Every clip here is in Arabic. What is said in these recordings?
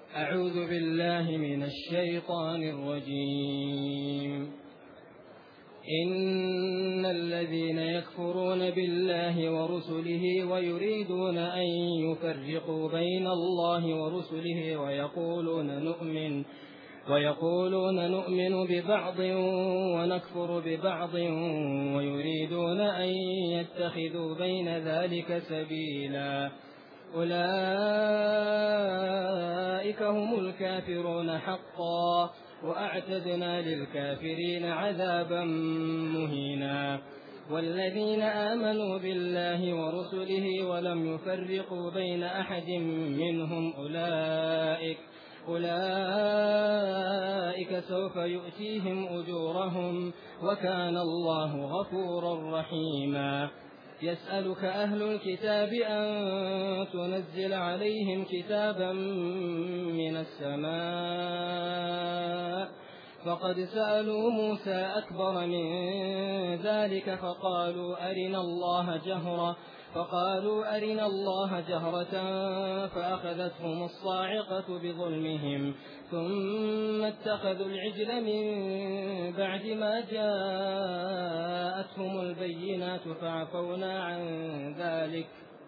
أعوذ بالله من الشيطان الرجيم. إن الذين يكفرون بالله ورسله ويريدون أن يفرقوا بين الله ورسله ويقولون نؤمن ببعض ونكفر ببعض ويريدون أن يتخذوا بين ذلك سبيلا أولئك هم الكافرون حقا وأعتدنا للكافرين عذابا مهينا. والذين آمنوا بالله ورسله ولم يفرقوا بين أحد منهم أولئك سوف يؤتيهم أجورهم وكان الله غفورا رحيما. يسألك أهل الكتاب أن تنزل عليهم كتابا من السماء فقد سألوا موسى أكبر من ذلك فقالوا أرنا الله جهرة فأخذتهم الصاعقة بظلمهم ثم اتخذوا العجل من بعد ما جاءتهم البينات فعفونا عن ذلك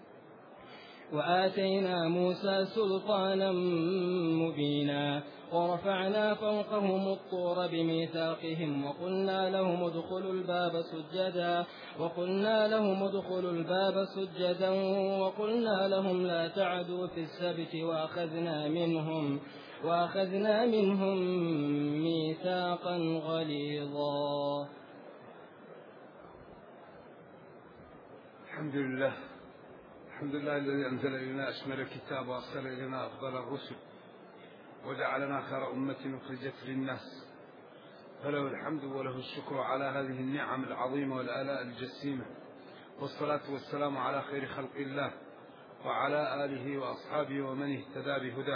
وآتينا موسى سلطانا مبينا. ورفعنا فوقهم الطور بميثاقهم وقلنا لهم ادخلوا الباب سجدا وقلنا لهم لا تعدوا في السبت وأخذنا منهم ميثاقا غليظا. الحمد لله الذي أنزل إلينا أشمل الكتاب وأرسل إلينا أفضل الرسل وجعلنا خير أمة أخرجت للناس، فله الحمد وله الشكر على هذه النعم العظيمة والآلاء الجسيمة، والصلاة والسلام على خير خلق الله وعلى آله وأصحابه ومن اهتدى بهداه.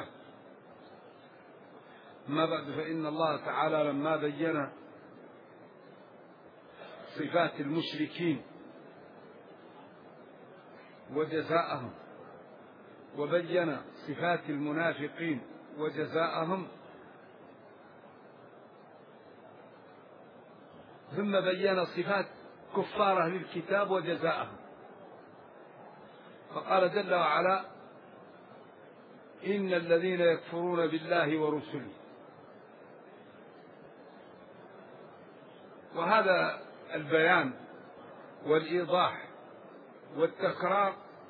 أما بعد، فإن الله تعالى لما بين صفات المشركين وجزاءهم وبين صفات المنافقين وجزاءهم ثم بين صفات كفار أهل الكتاب وجزاءهم، فقال جل وعلا: إن الذين يكفرون بالله ورسله. وهذا البيان والإيضاح والتكرار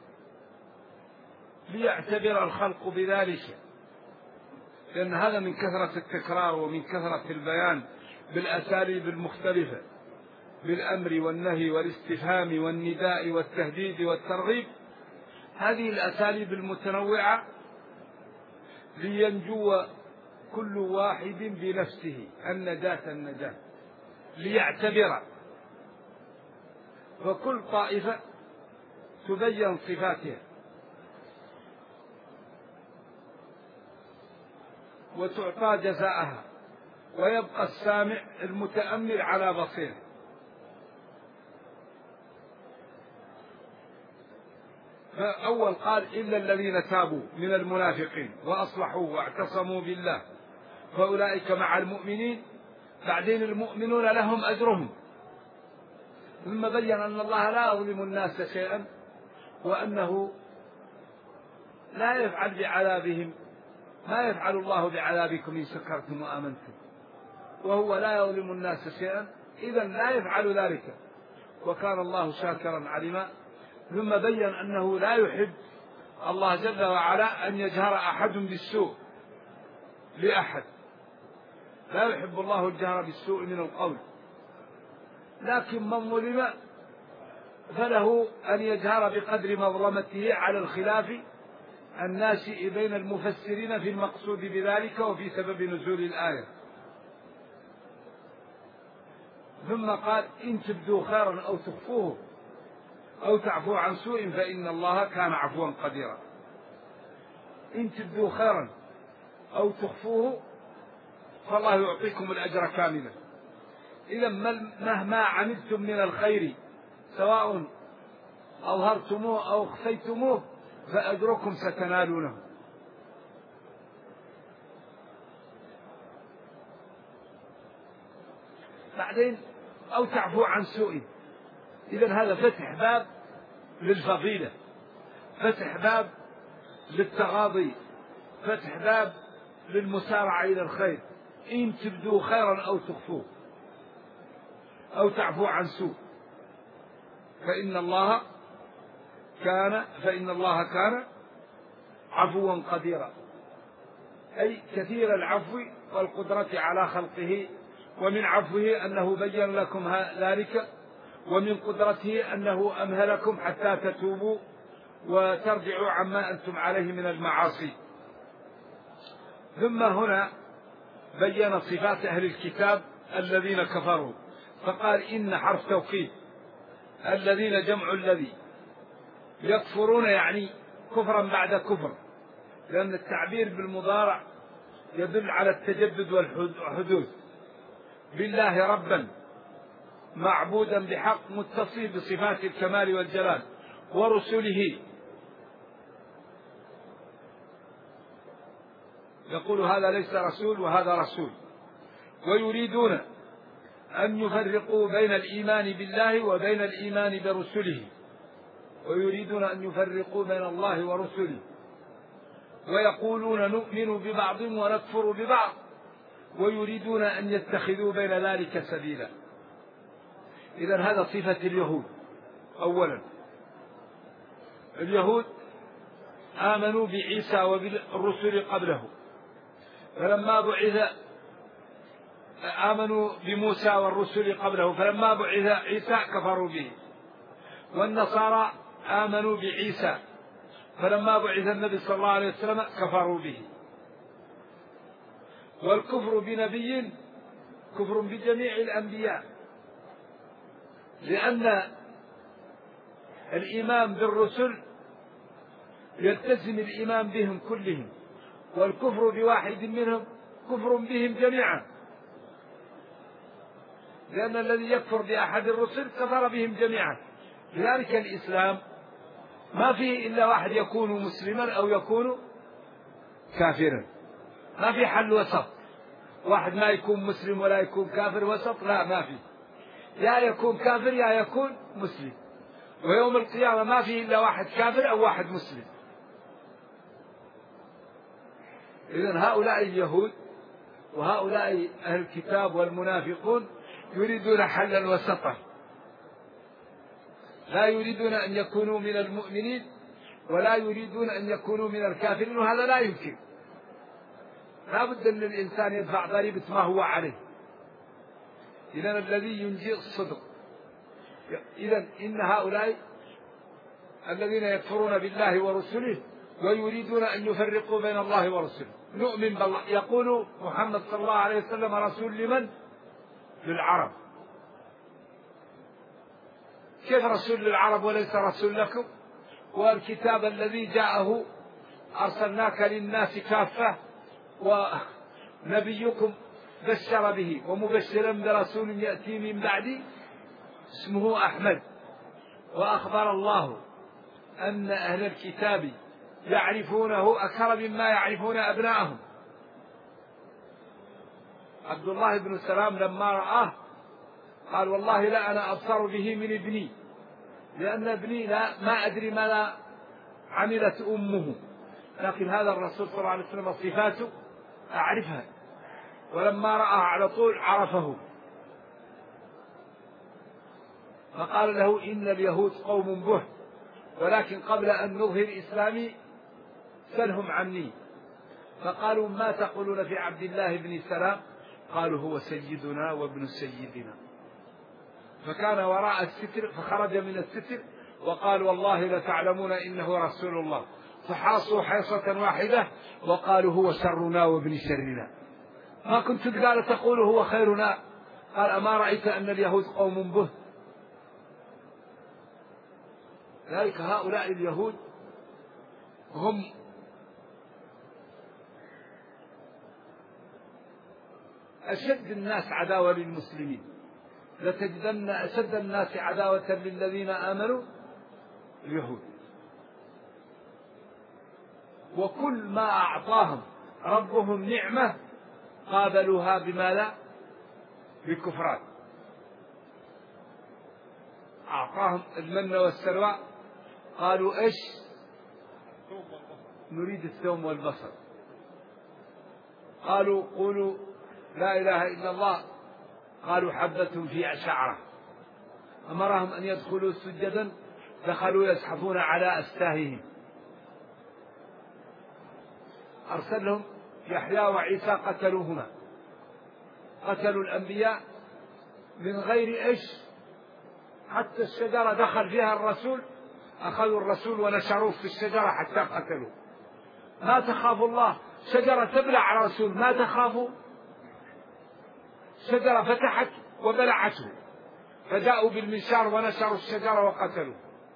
ليعتبر الخلق بذلك، لأن هذا من كثرة التكرار ومن كثرة البيان بالأساليب المختلفة، بالأمر والنهي والاستفهام والنداء والتهديد والترغيب، هذه الأساليب المتنوعة لينجو كل واحد بنفسه النجاة، ليعتبر، فكل طائفة تبين صفاتها وتعطى جزاءها، ويبقى السامع المتأمل على بصيره. فأول قال: إلا الذين تابوا من المنافقين وأصلحوا واعتصموا بالله فأولئك مع المؤمنين. بعدين المؤمنون لهم أجرهم، ثم بين أن الله لا يظلم الناس شيئا، وأنه لا يفعل بعذابهم ما يفعل الله بعذابكم إن شكرتم وآمنتم، وهو لا يظلم الناس شيئا، إذن لا يفعل ذلك، وكان الله شاكرا عليما. ثم بين أنه لا يحب الله جل وعلا أن يجهر أحد بالسوء لأحد، لا يحب الله الجهر بالسوء من القول، لكن من ظلم فله أن يجهر بقدر مظلمته، على الخلاف الناشئ بين المفسرين في المقصود بذلك وفي سبب نزول الآية. ثم قال: إن تبدوا خيرا أو تخفوه أو تعفوا عن سوء فإن الله كان عفوا قديرا. إن تبدوا خيرا أو تخفوه فالله يعطيكم الأجر كاملا. إذا مهما عملتم من الخير سواء أظهرتموه أو أخفيتموه فأجركم ستنالونه. بعدين أو تعفو عن سوء. إذن هذا فتح باب للفضيلة، فتح باب للتغاضي، فتح باب للمسارعة إلى الخير، إن تبدوا خيرا أو تخفوه أو تعفو عن سوء فإن الله كان عفوا قديرا، أي كثير العفو والقدرة على خلقه. ومن عفوه أنه بين لكم ذلك، ومن قدرته أنه أمهلكم حتى تتوبوا وترجعوا عما أنتم عليه من المعاصي. ثم هنا بين صفات أهل الكتاب الذين كفروا، فقال إن حرف توكيد، الذين جمع الذي، يكفرون يعني كفرا بعد كفر، لأن التعبير بالمضارع يدل على التجدد والحدوث. بالله ربا معبودا بحق متصل بصفات الكمال والجلال، ورسله، يقول هذا ليس رسول وهذا رسول، ويريدون أن يفرقوا بين الإيمان بالله وبين الإيمان برسله، ويريدون أن يفرقوا بين الله ورسله، ويقولون نؤمن ببعض ونكفر ببعض، ويريدون أن يتخذوا بين ذلك سبيلا. إذن هذا صفة اليهود. أولا اليهود آمنوا بعيسى وبالرسل قبله، فلما بعث آمنوا بموسى والرسل قبله، فلما بعث عيسى كفروا به. والنصارى آمنوا بعيسى، فلما بعث النبي صلى الله عليه وسلم كفروا به. والكفر بنبي كفر بجميع الأنبياء، لأن الإيمان بالرسل يلتزم الإيمان بهم كلهم، والكفر بواحد منهم كفر بهم جميعا، لأن الذي يكفر بأحد الرسل كفر بهم جميعا. لذلك الإسلام ما فيه إلا واحد يكون مسلما أو يكون كافرا، ما في حل وسط، واحد ما يكون مسلم ولا يكون كافر، وسط لا، ما في، يا يكون كافر يا يكون مسلم. ويوم القيامة ما فيه إلا واحد كافر أو واحد مسلم. إذن هؤلاء اليهود وهؤلاء أهل الكتاب والمنافقون يريدون حلا وسطا، لا يريدون أن يكونوا من المؤمنين ولا يريدون أن يكونوا من الكافرين، وهذا لا يمكن. لا بد أن الإنسان يدفع ضريبة ما هو عليه. إذن الذي ينجي الصدق. إذن إن هؤلاء الذين يكفرون بالله ورسله ويريدون أن يفرقوا بين الله ورسله. نؤمن بالله، يقول محمد صلى الله عليه وسلم رسول لمن؟ للعرب. كيف رسول للعرب وليس رسول لكم؟ والكتاب الذي جاءه أرسلناك للناس كافة، ونبيكم بشر به ومبشرا برسول يأتي من بعدي اسمه أحمد. وأخبر الله أن أهل الكتاب يعرفونه أكثر مما يعرفون أبناءهم. عبد الله بن سلام لما رآه قال والله لا أنا أبصر به من ابني، لأن ابني ما أدري ماذا عملت أمه، لكن هذا الرسول صلى الله عليه وسلم صفاته أعرفها. ولما رآه على طول عرفه، فقال له إن اليهود قوم به، ولكن قبل أن نظهر إسلامي سلهم عني. فقالوا ما تقولون في عبد الله بن سلام؟ قالوا هو سيدنا وابن سيدنا. فكان وراء الستر، فخرج من الستر وقال والله لتعلمون إنه رسول الله، فحاصوا حيصة واحدة وقالوا هو شرنا وابن شرنا. ما كنت قال تقول هو خيرنا؟ قال أما رأيت أن اليهود قوم به. ذلك هؤلاء اليهود هم أشد الناس عداوة للمسلمين، لتجدن أشد الناس عداوة للذين آمنوا اليهود. وكل ما أعطاهم ربهم نعمة قابلوها بما لا؟ بكفران. أعطاهم المن والسلوى قالوا إيش؟ نريد الثوم والبصل. قالوا قولوا لا إله إلا الله، قالوا حبة في شعرة. أمرهم أن يدخلوا سجدا، دخلوا يزحفون على أستاههم. أرسلهم يحيى وعيسى قتلوهما، قتلوا الأنبياء من غير إيش؟ حتى الشجرة دخل فيها الرسول، أخذوا الرسول ونشروه في الشجرة حتى قتلوه. ما تخافوا الله، شجرة تبلع على الرسول، ما تخافوا؟ شجرة فتحت وبلعته، فجاءوا بالمنشار ونشروا الشجرة وقتلوا.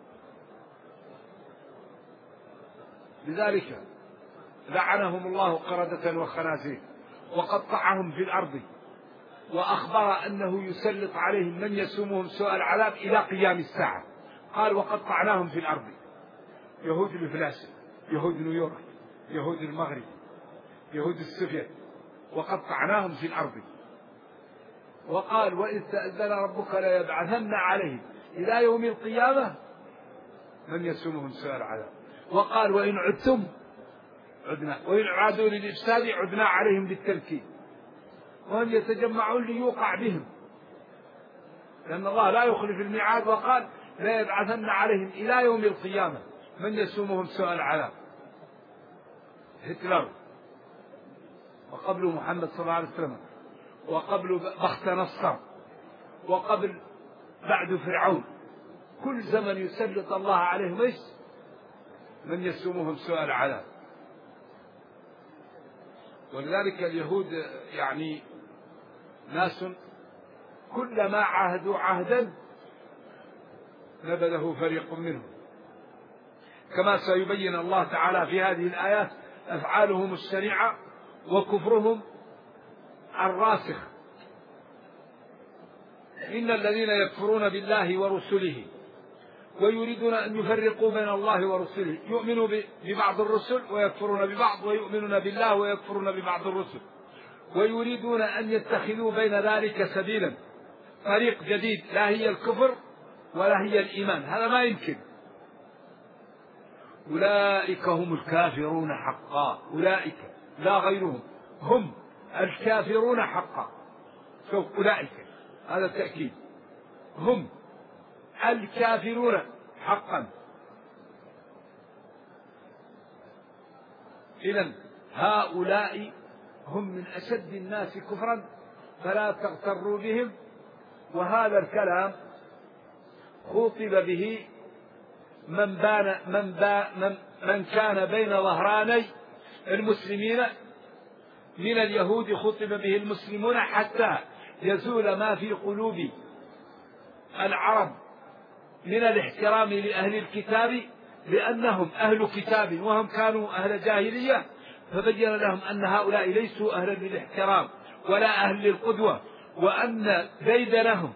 لذلك لعنهم الله قردة وخنازير وقطعهم في الأرض، وأخبر أنه يسلط عليهم من يسومهم سوء العذاب إلى قيام الساعة. قال وقطعناهم في الأرض، يهود الفلاشة، يهود نيويورك، يهود المغرب، يهود السوفيت، وقطعناهم في الأرض. وقال وإذ تأذن ربك ليبعثن عليهم إلى يوم القيامة من يسومهم سوء العذاب. وقال وإن عدتم عدنا، وإن عادوا للإفساد عدنا عليهم بالتنكيل، وهم يتجمعون ليوقع بهم، لأن الله لا يخلف الميعاد. وقال لا يبعثن عليهم إلى يوم القيامة من يسومهم سوء العذاب. هتلر، وقبل محمد صلى الله عليه وسلم، وقبل بخت نصر، وقبل بعد فرعون، كل زمن يسلط الله عليهم ايش؟ من يسومهم سوء العذاب. ولذلك اليهود يعني ناس كلما عاهدوا عهدا نبذه فريق منهم، كما سيبين الله تعالى في هذه الآيات أفعالهم الشنيعة وكفرهم الراسخ. إن الذين يكفرون بالله ورسله ويريدون أن يفرقوا بين الله ورسله، يؤمنوا ببعض الرسل ويكفرون ببعض، ويؤمنون بالله ويكفرون ببعض الرسل، ويريدون أن يتخذوا بين ذلك سبيلا، طريق جديد، لا هي الكفر ولا هي الإيمان، هذا ما يمكن. أولئك هم الكافرون حقا، أولئك لا غيرهم، هم الكافرون حقا. شوف أولئك، هذا التأكيد، هم الكافرون حقا. إذن هؤلاء هم من أشد الناس كفرا، فلا تغتروا بهم. وهذا الكلام خوطب به من كان بين ظهراني المسلمين من اليهود، خطب به المسلمون حتى يزول ما في قلوب العرب من الاحترام لأهل الكتاب، لأنهم أهل كتاب وهم كانوا أهل جاهلية، فبين لهم أن هؤلاء ليسوا أهلا للاحترام ولا أهل للقدوة، وأن ديدنهم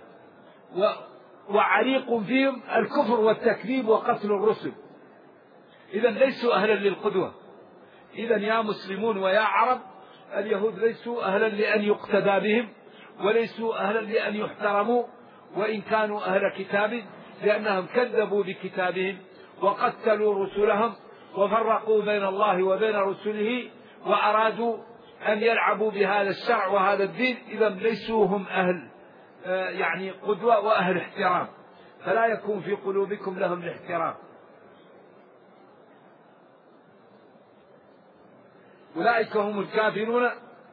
وعريق فيهم الكفر والتكذيب وقتل الرسل، إذن ليسوا أهلا للقدوة. إذن يا مسلمون ويا عرب، اليهود ليسوا أهلا لأن يقتدى بهم، وليسوا أهلا لأن يحترموا وإن كانوا أهل كتاب، لأنهم كذبوا بكتابهم وقتلوا رسلهم وفرقوا بين الله وبين رسله، وأرادوا أن يلعبوا بهذا الشرع وهذا الدين. إذن ليسوا هم أهل يعني قدوة وأهل احترام، فلا يكون في قلوبكم لهم الاحترام. أولئك هم الكافرون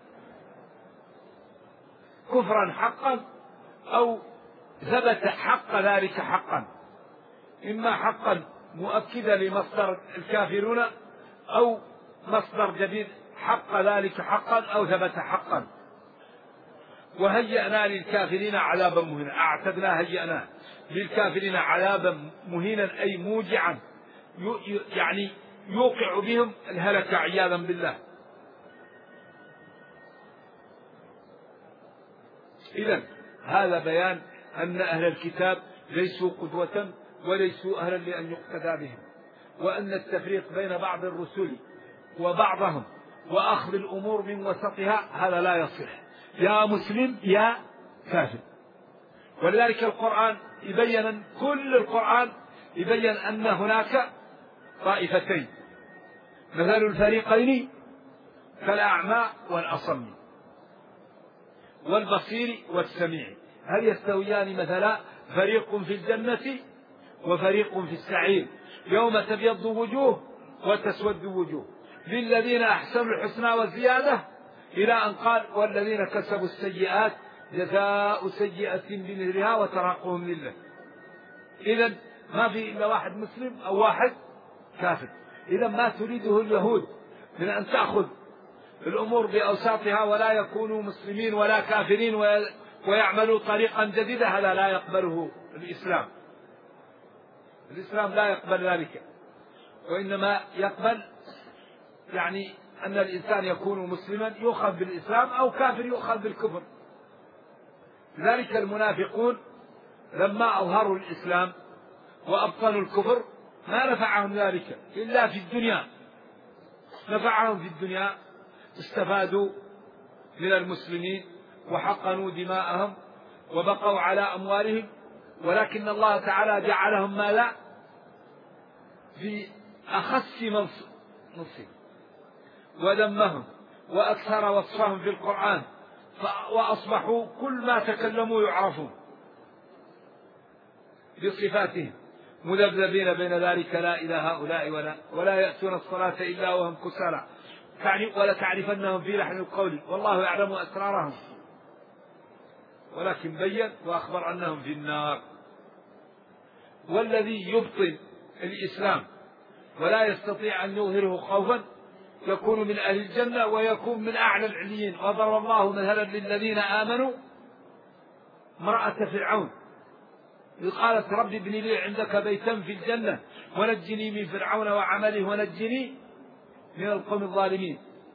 كفرا حقا، أو ثبت حق ذلك حقا، إما حقا مؤكدا لمصدر الكافرون، أو مصدر جديد حق ذلك حقا، أو ثبت حقا. وهيئنا للكافرين عذابا مهينا، أعتدنا هيئنا للكافرين عذابا مهينا أي موجعا، يعني يوقع بهم الهلك عياذا بالله. إذن هذا بيان أن أهل الكتاب ليسوا قدوة وليسوا أهلا لأن يقتدى بهم، وأن التفريق بين بعض الرسل وبعضهم وأخذ الأمور من وسطها هذا لا يصح، يا مسلم يا كافر، ولذلك القرآن يبين، كل القرآن يبين أن هناك طائفتين، مثل الفريقين كالأعمى والأصم والبصير والسميع، هل يستويان مثلا؟ فريق في الجنة وفريق في السعير، يوم تبيض وجوه وتسود وجوه، للذين أحسنوا الحسنى وزيادة، إلى أن قال والذين كسبوا السيئات جزاء سيئة بمثلها وتراقهم لله. إذن ما في إلا واحد مسلم أو واحد كافر. إذن ما تريده اليهود من أن تأخذ الأمور بأوساطها ولا يكونوا مسلمين ولا كافرين ويعملوا طريقا جديدة، هذا لا يقبله الإسلام. الإسلام لا يقبل ذلك، وإنما يقبل يعني أن الإنسان يكون مسلما يؤخذ بالإسلام أو كافر يؤخذ بالكفر. لذلك المنافقون لما أظهروا الإسلام وأبطلوا الكفر ما نفعهم ذلك إلا في الدنيا، نفعهم في الدنيا، استفادوا من المسلمين وحقنوا دماءهم وبقوا على أموالهم، ولكن الله تعالى جعلهم ماذا؟ في أخس نصيب، وذمهم وأكثر وصفهم في القرآن، وأصبحوا كل ما تكلموا يعرفون بصفاتهم، مذبذبين بين ذلك لا إلى هؤلاء ولا يأتون الصلاة إلا وهم كسالى ولا تعرفنهم في لحن القول والله يعلم أسرارهم، ولكن بين وأخبر أنهم في النار. والذي يبطل الإسلام ولا يستطيع أن يظهره خوفا يكون من أهل الجنة ويكون من أعلى العليين. وضرب الله مثلا للذين آمنوا امرأة فرعون إذ قالت رب ابن لي عندك بيتا في الجنة ونجني من فرعون وعمله ونجني من القوم الظالمين.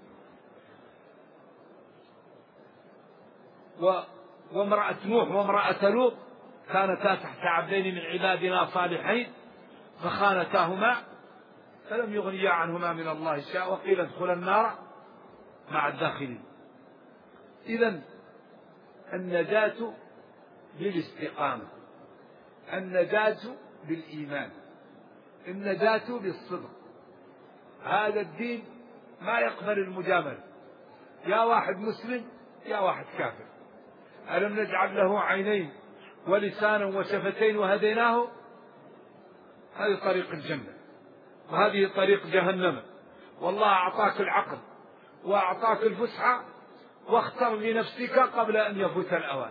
وامرأة نوح وامرأة لوط كانتا تحت عبدين من عبادنا صالحين فخانتاهما فلم يغنيا عنهما من الله شيئا وقيل ادخلا النار مع الداخلين. إذن النجاة بالاستقامة، النجاة بالإيمان، النجاة بالصدق. هذا الدين ما يقبل المجاملة، يا واحد مسلم يا واحد كافر. ألم نجعل له عينين ولسانا وشفتين وهديناه؟ هذه طريق الجنة وهذه طريق جهنم. والله أعطاك العقل وأعطاك الفسحة واختر لنفسك قبل أن يفوت الأوان.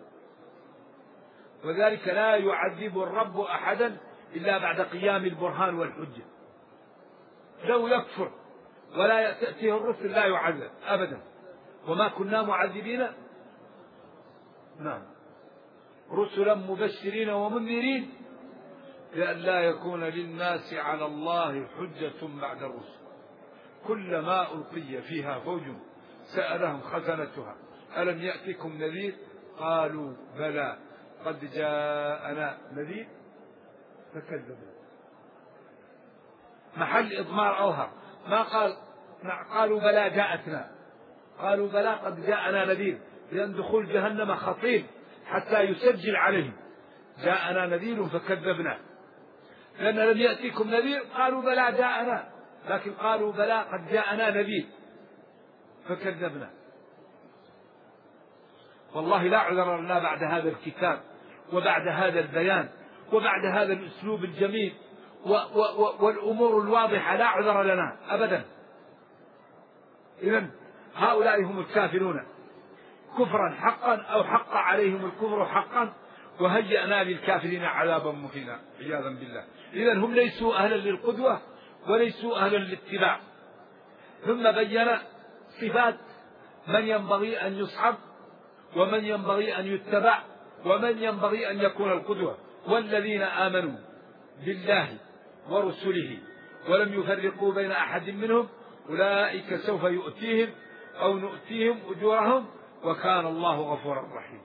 وذلك لا يعذب الرب أحدا إلا بعد قيام البرهان والحجة. لو يكفر ولا تأتيه الرسل لا يعذب أبدا، وما كنا معذبين رسلا مبشرين ومنذرين لئلا يكون للناس على الله حجة بعد الرسل. كلما ألقي فيها فوج سألهم خزنتها ألم يأتكم نذير قالوا بلى قد جاءنا نذير فكذبوا. محل إضمار أوهر، ما قالوا بلى جاءتنا، قالوا بلى قد جاءنا نذير، لأن دخول جهنم خطير حتى يسجل عليهم جاءنا نذير فكذبنا. لأن لم يأتيكم نذير قالوا بلى جاءنا، لكن قالوا بلى قد جاءنا نذير فكذبنا. والله لا عذر لنا بعد هذا الكتاب وبعد هذا البيان وبعد هذا الأسلوب الجميل والأمور الواضحة، لا عذر لنا أبدا. إذن هؤلاء هم الكافرون كفرا حقا أو حق عليهم الكفر حقا، وهيأنا للكافرين عذابا مهينا عياذا بالله. إذن هم ليسوا أهلا للقدوة وليسوا أهلا للاتباع. ثم بين صفات من ينبغي أن يصحب ومن ينبغي أن يتبع ومن ينبغي أن يكون القدوة. والذين آمنوا بالله ورسله ولم يفرقوا بين أحد منهم أولئك سوف يؤتيهم أو نؤتيهم أجورهم وكان الله غفورا رحيما.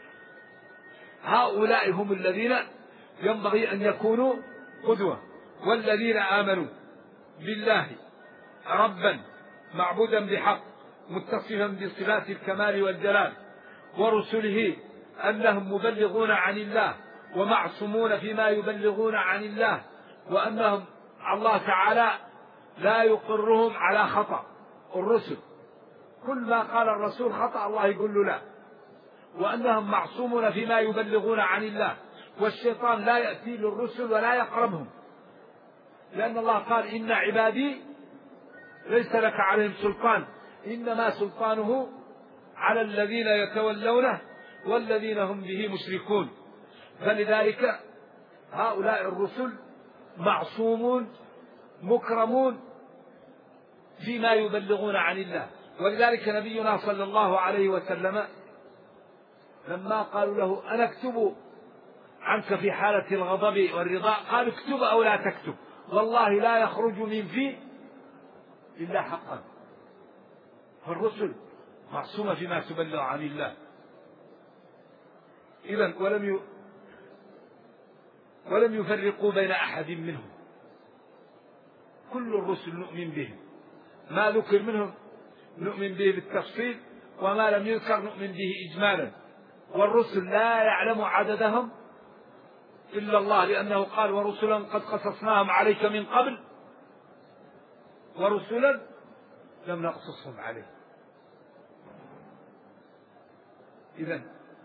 هؤلاء هم الذين ينبغي أن يكونوا قدوة. والذين آمنوا بالله ربا معبودا بحق متصفا بصفات الكمال والجلال، ورسله أنهم مبلغون عن الله ومعصومون فيما يبلغون عن الله، وأنهم الله تعالى لا يقرهم على خطأ الرسل، كل ما قال الرسول خطأ الله يقول له لا، وأنهم معصومون فيما يبلغون عن الله، والشيطان لا يأتي للرسل ولا يقربهم، لأن الله قال إن عبادي ليس لك عليهم سلطان إنما سلطانه على الذين يتولونه والذين هم به مشركون. فلذلك هؤلاء الرسل معصومون مكرمون فيما يبلغون عن الله. ولذلك نبينا صلى الله عليه وسلم لما قالوا له أنا أكتب عنك في حالة الغضب والرضا قال اكتب أو لا تكتب والله لا يخرج من في إلا حقا. فالرسل معصومة فيما تبلغ عن الله. إذن ولم يفرقوا بين أحد منهم، كل الرسل نؤمن بهم، ما ذكر منهم نؤمن به بالتفصيل وما لم يذكر نؤمن به إجمالا. والرسل لا يعلم عددهم إلا الله، لأنه قال ورسلا قد قصصناهم عليك من قبل ورسلا لم نقصصهم عليك. إذن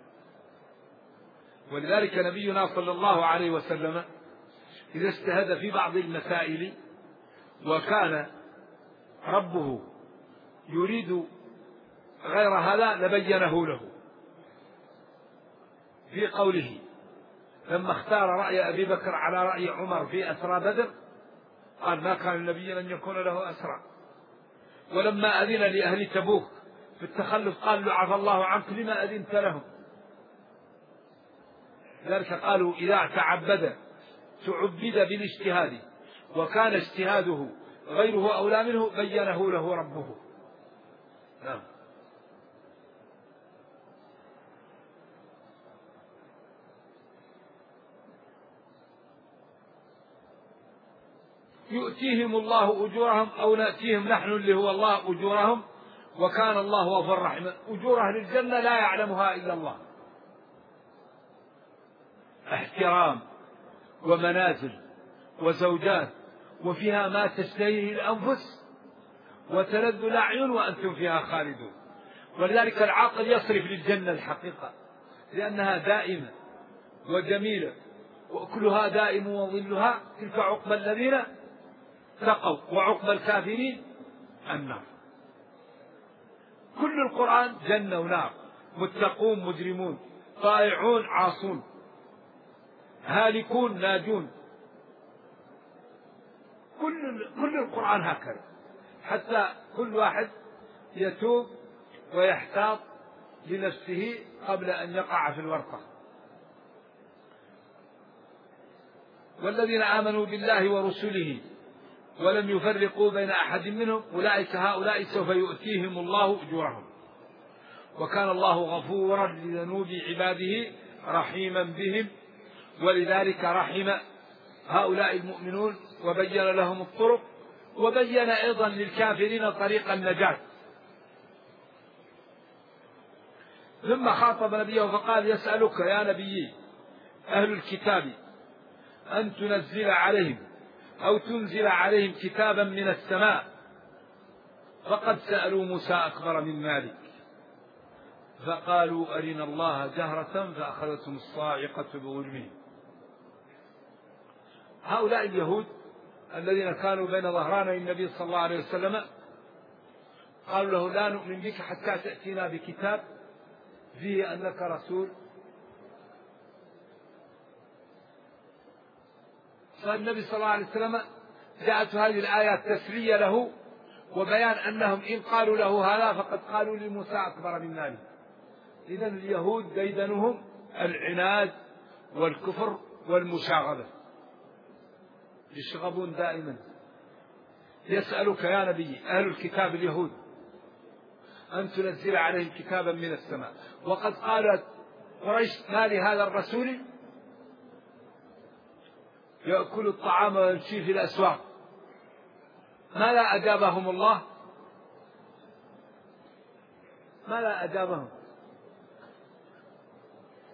ولذلك نبينا صلى الله عليه وسلم إذا اجتهد في بعض المسائل وكان ربه يريد غير هذا لبينه له، في قوله لما اختار رأي أبي بكر على رأي عمر في أسرى بدر قال ما كان النبي أن يكون له أسرى. ولما أذن لأهل تبوك في التخلف قال له عفى الله عنك لما أذنت لهم. ذلك قالوا إذا تعبد بالاجتهاد وكان اجتهاده غيره أولى منه بينه له ربه. نعم. يؤتيهم الله أجورهم أو نأتيهم نحن اللي هو الله أجورهم وكان الله غفورا رحيما. أجور أهل الجنة لا يعلمها إلا الله، احترام ومنازل وزوجات وفيها ما تشتهيه الأنفس وتلذ الأعين وأنتم فيها خالدون. ولذلك العاقل يصرف للجنة الحقيقة لأنها دائمة وجميلة وأكلها دائم وظلها تلك عقبى الذين اتقوا وعقبى الكافرين النار. كل القرآن جنة ونار، متقون مجرمون، طائعون عاصون، هالكون ناجون، كل القرآن هكذا، حتى كل واحد يتوب ويحتاط لنفسه قبل أن يقع في الورطة. والذين آمنوا بالله ورسله ولم يفرقوا بين أحد منهم أولئك هؤلاء سوف يؤتيهم الله أجورهم وكان الله غفورا لذنوب عباده رحيما بهم. ولذلك رحم هؤلاء المؤمنون وبين لهم الطرق وبين أيضا للكافرين طريق النجاة. ثم خاطب نبيه فقال يسألك يا نبي أهل الكتاب أن تنزل عليهم أو تنزل عليهم كتابا من السماء فقد سألوا موسى أكبر من ذلك فقالوا أرنا الله جهرة فأخذتهم الصاعقة بظلمهم. هؤلاء اليهود الذين كانوا بين ظهراني النبي صلى الله عليه وسلم قالوا له لا نؤمن بك حتى تأتينا بكتاب فيه أنك رسول. فالنبي صلى الله عليه وسلم جاءت هذه الآيات تسلية له وبيان أنهم إن قالوا له هذا فقد قالوا لموسى أكبر من ذلك. إذن اليهود ديدنهم العناد والكفر والمشاغبة، يشغبون دائما. يسألك يا نبي أهل الكتاب اليهود أن تنزل عليهم كتابا من السماء وقد قالت قريش ما لهذا الرسول يأكل الطعام ويمشي في الأسواق. ما لا أجابهم الله؟ ما لا أجابهم؟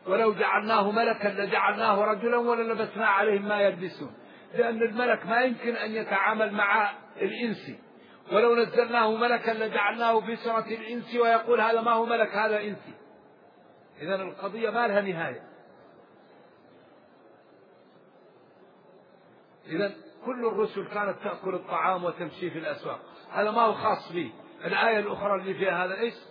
ولو جعلناه ملكا لجعلناه رجلا وللبسنا عليهم ما يلبسون، لأن الملك ما يمكن أن يتعامل مع الإنس، ولو نزلناه ملكا لجعلناه في صورة الإنس ويقول هذا ما هو ملك هذا إنسي. إذن القضية ما لها نهاية. إذن كل الرسل كانت تأكل الطعام وتمشي في الأسواق، هذا ما هو خاص به. الآية الأخرى اللي فيها هذا إيش؟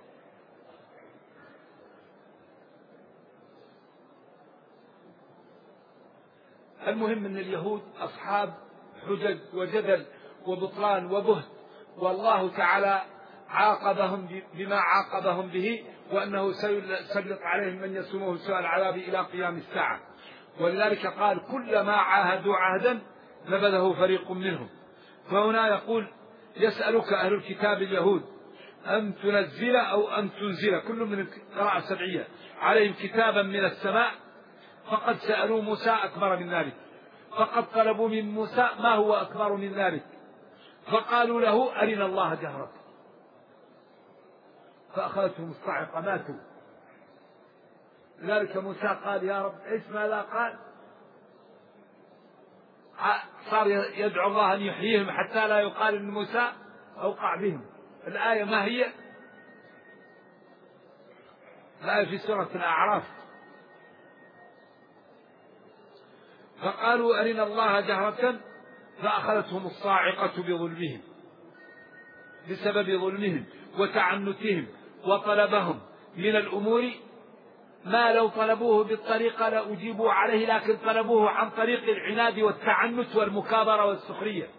المهم أن اليهود أصحاب حجج وجدل وبطلان وبهت، والله تعالى عاقبهم بما عاقبهم به، وأنه سيسلط عليهم من يسومه سوء العذاب إلى قيام الساعة. ولذلك قال كلما عاهدوا عهدا نبذه فريق منهم. فهنا يقول يسألك أهل الكتاب اليهود أن تنزل أو أن تنزل، كل من القراءة السبعية، عليهم كتابا من السماء. فقد سألوا موسى أكبر من ذلك، فقد طلبوا من موسى ما هو أكبر من ذلك، فقالوا له أرنا الله جهرة، فأخذتهم الصاعقة ماتوا. لذلك موسى قال يا رب إيش ماذا قال؟ صار يدعو الله أن يحييهم حتى لا يقال أن موسى أوقع بهم. الآية ما هي؟ الآية في سورة الأعراف، فقالوا أرنا الله جهرة فأخذتهم الصاعقة بظلمهم، بسبب ظلمهم وتعنتهم وطلبهم من الأمور ما لو طلبوه بالطريقة لأجيبوا عليه، لكن طلبوه عن طريق العناد والتعنت والمكابرة والسخرية.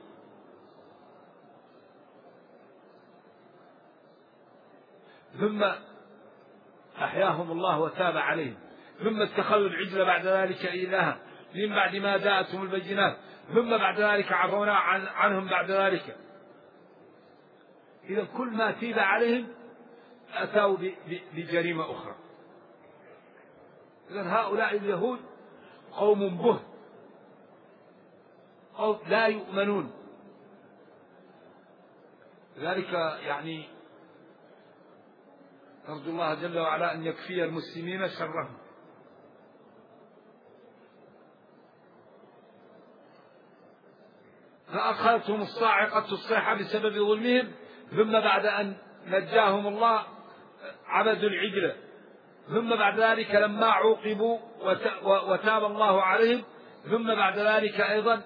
ثم أحياهم الله وتاب عليهم، ثم اتخذوا العجل بعد ذلك إلها من بعد ما جاءتهم البينات، ثم بعد ذلك عفونا عنهم بعد ذلك. إذا كل ما تيب عليهم أتوا بجريمة أخرى. إذن هؤلاء اليهود قوم بهت، قوم لا يؤمنون. لذلك يعني نرجو الله جل وعلا أن يكفي المسلمين شرهم. فأخذتهم الصاعقة الصيحة بسبب ظلمهم، ثم بعد أن نجاهم الله عبدوا العجل، ثم بعد ذلك لما عوقبوا وتاب الله عليهم، ثم بعد ذلك أيضا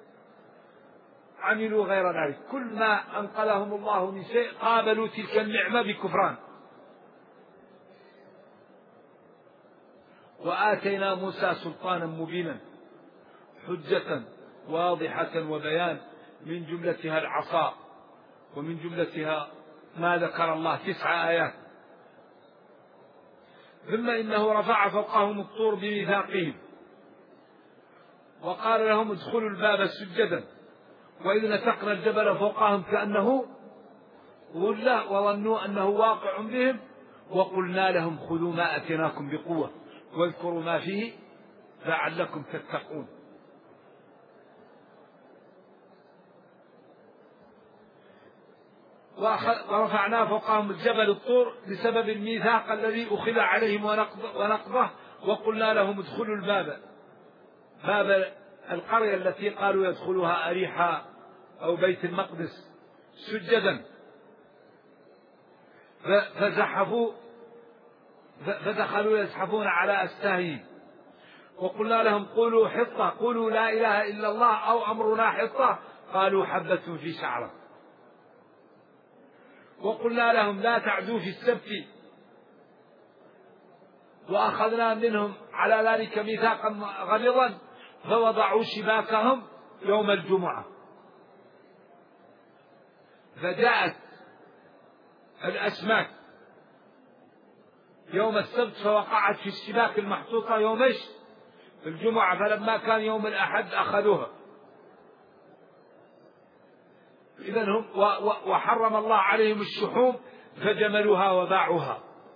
عملوا غير ذلك. كل ما أنقذهم الله من شيء قابلوا تلك النعمة بكفران. وآتينا موسى سلطانا مبينا حجة واضحة وبيان، من جملتها العصا، ومن جملتها ما ذكر الله 9 آيات. ثم إنه رفع فوقهم الطور بميثاقهم وقال لهم ادخلوا الباب سجدا، وإذ نتقنا الجبل فوقهم كأنه ظلة وظنوا أنه واقع بهم، وقلنا لهم خذوا ما أتيناكم بقوة واذكروا ما فيه لعلكم تتقون. ورفعنا فوقهم الجبل الطور بسبب الميثاق الذي أخذ عليهم ونقضه، وقلنا لهم ادخلوا الباب، باب القرية التي قالوا يدخلها أريحا أو بيت المقدس سجدا، فزحفوا فدخلوا يزحفون على أستاههم. وقلنا لهم قولوا حطة، قولوا لا إله إلا الله أو أمرنا حطة، قالوا حبة في شعرة. وقلنا لهم لا تعدوا في السبت، وأخذنا منهم على ذلك ميثاقا غليظا، فوضعوا شباكهم يوم الجمعة، فجاءت الأسماك يوم السبت فوقعت في الشباك المحطوطة يوم الجمعة، فلما كان يوم الأحد أخذوها. إذن هم وحرم الله عليهم الشحوم فجملوها وباعوها.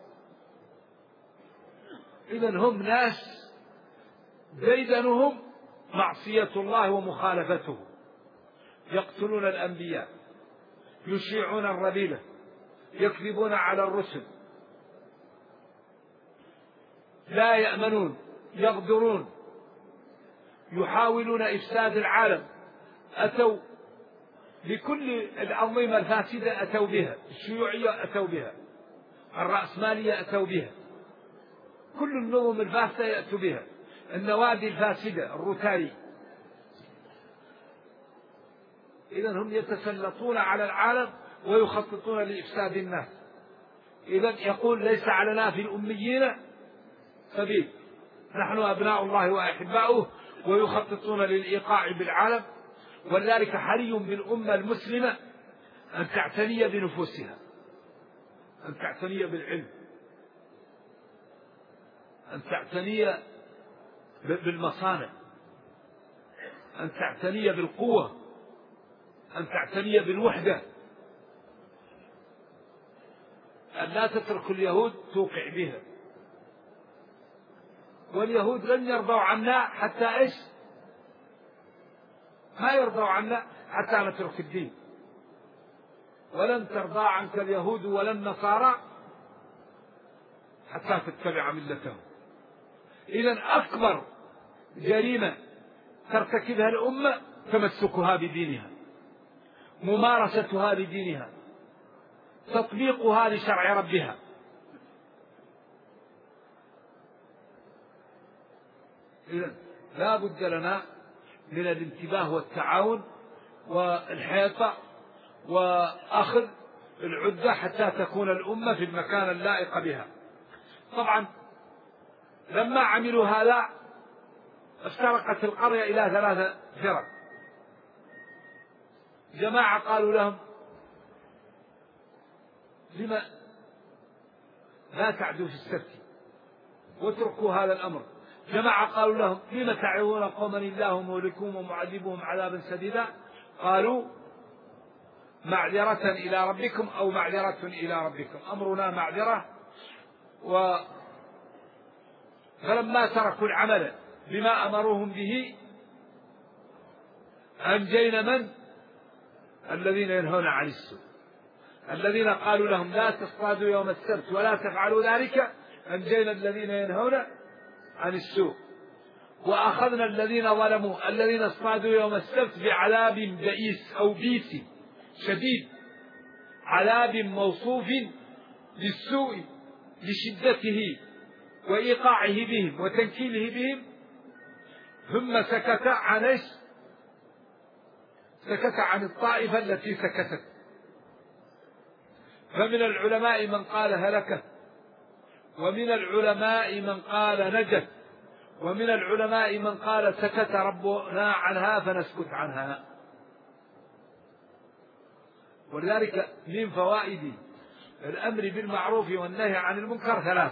إذن هم ناس ديدنهم معصية الله ومخالفته، يقتلون الأنبياء، يشيعون الرذيلة، يكذبون على الرسل، لا يأمنون، يغدرون، يحاولون إفساد العالم. أتوا بكل الأنظمة الفاسدة، أتوا بها، الشيوعية أتوا بها، الرأسمالية أتوا بها، كل النظم الفاسدة يأتوا بها، النوادي الفاسدة، الروتاري. إذن هم يتسلطون على العالم ويخططون لإفساد الناس. إذن يقول ليس علينا في الأميين سبيل، نحن أبناء الله وأحباؤه، ويخططون للإيقاع بالعالم. ولذلك حري بالأمة المسلمة أن تعتني بنفوسها، أن تعتني بالعلم، أن تعتني بالمصانع، أن تعتني بالقوة، أن تعتني بالوحدة، أن لا تترك اليهود توقع بها. واليهود لن يرضوا عنا حتى إيش؟ ما يرضوا عنا حتى نترك الدين. ولن ترضى عنك اليهود ولا النصارى حتى تتبع ملتهم. إذن أكبر جريمة ترتكبها الأمة تمسكها بدينها، ممارستها لدينها، تطبيقها لشرع ربها. إذن لا بد لنا من الانتباه والتعاون والحيطة وأخذ العدة حتى تكون الأمة في المكان اللائق بها. طبعا لما عملوا هذا افترقت القرية إلى 3 فرق. جماعة قالوا لهم لما لا تعدوا في السبت واتركوا هذا الأمر. جماعة قالوا لهم لما تعظون قوما الله مهلكهم ومعذبهم عذابا شديدا. قالوا معذرة إلى ربكم أو معذرة إلى ربكم، أمرنا معذرة. فلما تركوا العمل بما أمروهم به أنجينا من؟ الذين ينهون عن السوء، الذين قالوا لهم لا تصطادوا يوم السبت ولا تفعلوا ذلك، أنجينا الذين ينهون عن السوء. وأخذنا الذين ظلموا الذين اصطادوا يوم السبت بعذاب بئيس أو بيس شديد، عذاب موصوف للسوء لشدته وإيقاعه بهم وتنكيله بهم. ثم سكت عن ايش؟ سكت عن الطائفة التي سكتت. فمن العلماء من قال هلكت، ومن العلماء من قال نجت، ومن العلماء من قال سكت ربنا عنها فنسكت عنها. ولذلك من فوائد الأمر بالمعروف والنهي عن المنكر 3.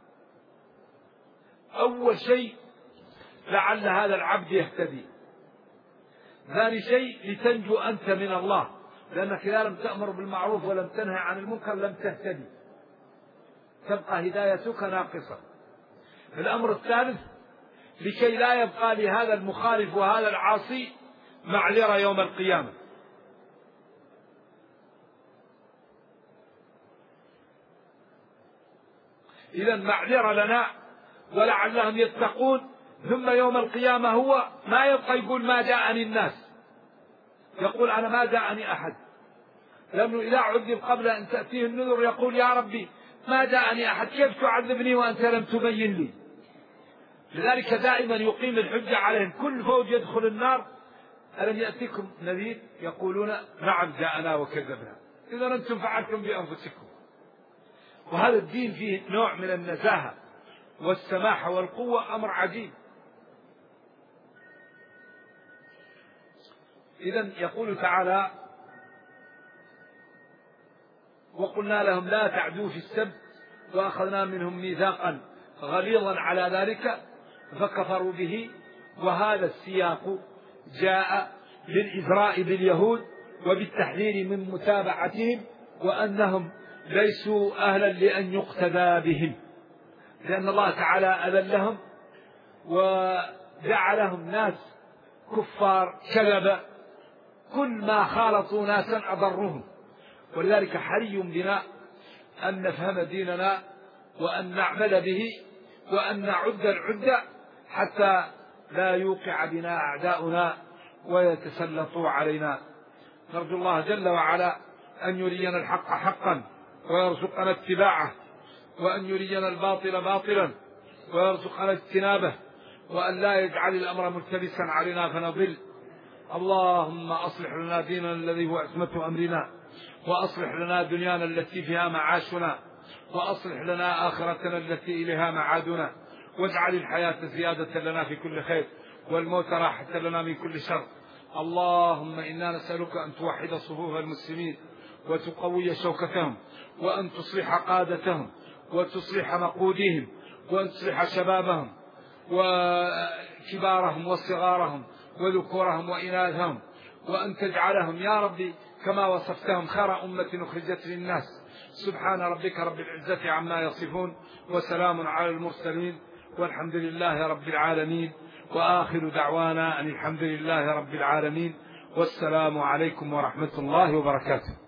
أول شيء لعل هذا العبد يهتدي. ثاني شيء لتنجو أنت من الله، لأنك إذا لم تأمر بالمعروف ولم تنهى عن المنكر لم تهتدي، تبقى هدايتك ناقصة. الأمر الثالث لكي لا يبقى لهذا المخالف وهذا العاصي معذرة يوم القيامة. إذن معذرة لنا ولعلهم يتقون. ثم يوم القيامة هو ما يبقى يقول ما جاءني الناس، يقول أنا ما جاءني أحد، لأنه إذا عذب قبل أن تأتيه النذر يقول يا ربي ما جاءني أحد، كيف تعذبني وأنت لم تبين لي؟ لذلك دائما يقيم الحجة عليهم. كل فوج يدخل النار ألم يأتيكم نذير؟ يقولون نعم جاءنا وكذبنا. إذا أنتم فعلتم بأنفسكم. وهذا الدين فيه نوع من النزاهة والسماحة والقوة، أمر عجيب. إذن يقول تعالى وقلنا لهم لا تعدوا في السبت وأخذنا منهم ميثاقا غليظا على ذلك فكفروا به. وهذا السياق جاء للإزراء باليهود وبالتحذير من متابعتهم، وأنهم ليسوا أهلا لأن يقتدى بهم، لأن الله تعالى أذلهم وجعلهم ناس كفار كذبة، كل ما خالطوا ناسا أضرهم. ولذلك حري بنا أن نفهم ديننا وأن نعمل به وأن نعد العدة حتى لا يوقع بنا أعداؤنا ويتسلطوا علينا. نرجو الله جل وعلا أن يرينا الحق حقا ويرزقنا اتباعه، وأن يرينا الباطل باطلا ويرزقنا اجتنابه، وأن لا يجعل الأمر ملتبسا علينا فنضل. اللهم أصلح لنا ديننا الذي هو عصمة أمرنا، وأصلح لنا دنيانا التي فيها معاشنا، وأصلح لنا آخرتنا التي إليها معادنا، واجعل الحياة زيادة لنا في كل خير والموت راحة لنا من كل شر. اللهم إنا نسألك أن توحد صفوف المسلمين وتقوي شوكتهم، وأن تصلح قادتهم، وتصلح مقودهم، وأن تصلح شبابهم وكبارهم وصغارهم وذكورهم وإناثهم، وأن تجعلهم يا ربي كما وصفتهم خير أمة أخرجت للناس. سبحان ربك رب العزة عما يصفون، وسلام على المرسلين، والحمد لله رب العالمين، وآخر دعوانا أن الحمد لله رب العالمين، والسلام عليكم ورحمة الله وبركاته.